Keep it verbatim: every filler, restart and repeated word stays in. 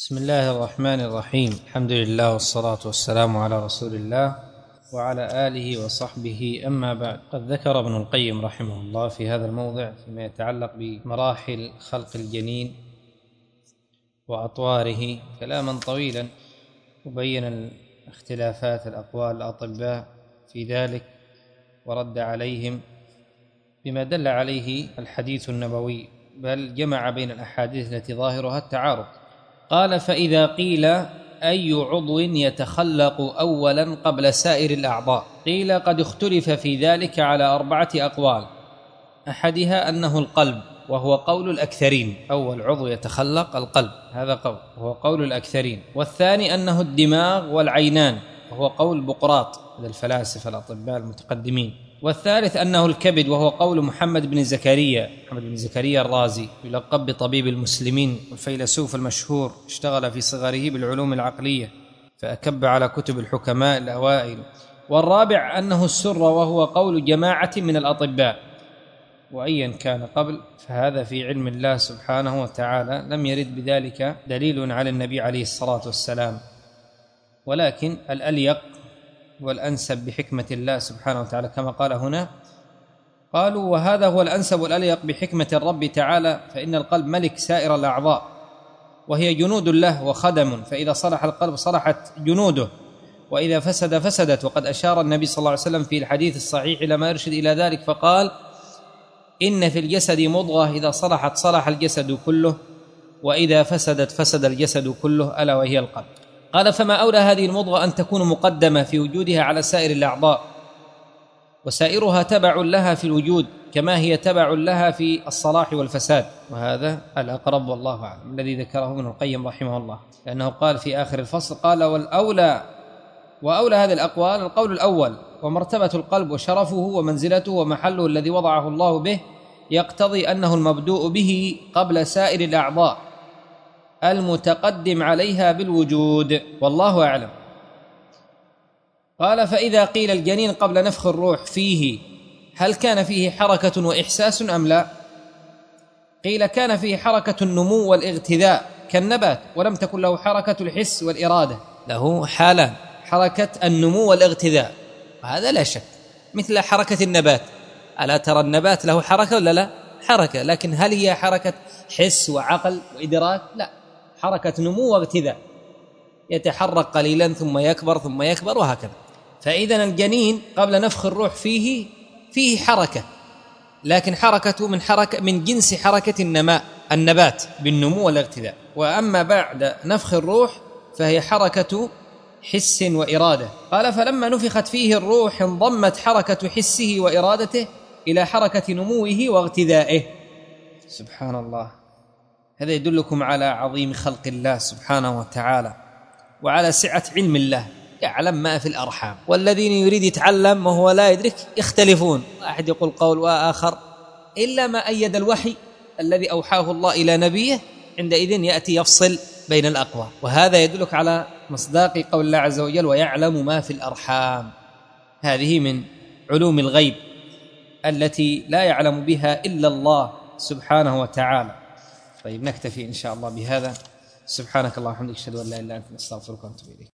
بسم الله الرحمن الرحيم. الحمد لله والصلاة والسلام على رسول الله وعلى آله وصحبه، أما بعد. قد ذكر ابن القيم رحمه الله في هذا الموضع فيما يتعلق بمراحل خلق الجنين وأطواره كلاما طويلا، وبين اختلافات الأقوال الأطباء في ذلك ورد عليهم بما دل عليه الحديث النبوي، بل جمع بين الأحاديث التي ظاهرها التعارض. قال: فإذا قيل أي عضو يتخلق أولا قبل سائر الأعضاء، قيل قد اختلف في ذلك على أربعة أقوال، أحدها أنه القلب، وهو قول الأكثرين. أول عضو يتخلق القلب، هذا قول وهو قول الأكثرين. والثاني أنه الدماغ والعينان، وهو قول بقراط، هذا الفلاسفة الأطباء المتقدمين. والثالث أنه الكبد، وهو قول محمد بن زكريا محمد بن زكريا الرازي، يلقب بطبيب المسلمين والفيلسوف المشهور، اشتغل في صغره بالعلوم العقلية فأكب على كتب الحكماء الأوائل. والرابع أنه السر، وهو قول جماعة من الأطباء. وأيا كان قبل فهذا في علم الله سبحانه وتعالى، لم يرد بذلك دليل على النبي عليه الصلاة والسلام، ولكن الأليق والأنسب بحكمة الله سبحانه وتعالى كما قال هنا. قالوا: وهذا هو الأنسب والأليق بحكمة الرب تعالى، فإن القلب ملك سائر الأعضاء، وهي جنود له وخدم، فإذا صلح القلب صلحت جنوده، وإذا فسد فسدت. وقد أشار النبي صلى الله عليه وسلم في الحديث الصحيح إلى ما يرشد إلى ذلك، فقال: إن في الجسد مضغة إذا صلحت صلح الجسد كله، وإذا فسدت فسد الجسد كله، ألا وهي القلب. قال: فما أولى هذه المضغة أن تكون مقدمة في وجودها على سائر الأعضاء، وسائرها تبع لها في الوجود كما هي تبع لها في الصلاح والفساد. وهذا الأقرب والله أعلم الذي ذكره ابن القيم رحمه الله، لأنه قال في آخر الفصل: قال: والأولى وأولى هذه الأقوال القول الأول، ومرتبة القلب وشرفه ومنزلته ومحله الذي وضعه الله به يقتضي أنه المبدوء به قبل سائر الأعضاء المتقدم عليها بالوجود، والله أعلم. قال: فإذا قيل الجنين قبل نفخ الروح فيه، هل كان فيه حركة وإحساس أم لا؟ قيل: كان فيه حركة النمو والاغتذاء كالنبات، ولم تكن له حركة الحس والإرادة. له حالان: حركة النمو والاغتذاء، وهذا لا شك مثل حركة النبات. ألا ترى النبات له حركة ولا لا؟ حركة، لكن هل هي حركة حس وعقل وإدراك؟ لا، حركة نمو واغتذاء، يتحرك قليلا ثم يكبر ثم يكبر وهكذا. فإذا الجنين قبل نفخ الروح فيه فيه حركة، لكن حركته من حركة من جنس حركة النماء النبات بالنمو والاغتذاء. وأما بعد نفخ الروح فهي حركة حس وإرادة. قال: فلما نفخت فيه الروح انضمت حركة حسه وإرادته إلى حركة نموه واغتذائه. سبحان الله، هذا يدلكم على عظيم خلق الله سبحانه وتعالى وعلى سعة علم الله، يعلم ما في الأرحام. والذين يريد يتعلم وهو لا يدرك يختلفون، واحد يقول قول وآخر، إلا ما أيد الوحي الذي أوحاه الله إلى نبيه، عندئذ يأتي يفصل بين الأقوال. وهذا يدلك على مصداق قول الله عز وجل: ويعلم ما في الأرحام. هذه من علوم الغيب التي لا يعلم بها إلا الله سبحانه وتعالى. طيب، نكتفي إن شاء الله بهذا. سبحانك اللهم وبحمدك، أشهد أن لا إله إلا أنت، نستغفرك ونتوب إليك.